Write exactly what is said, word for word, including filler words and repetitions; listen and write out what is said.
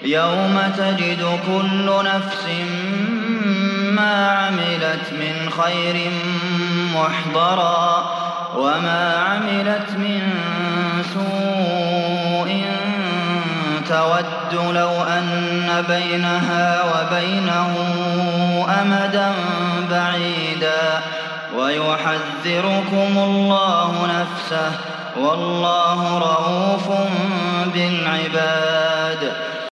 يوم تجد كل نفس ما عملت من خير محضرا وما عملت من سوء تود لو أن بينها وبينه أمدا بعيدا ويحذركم الله نفسه والله رءوف بالعباد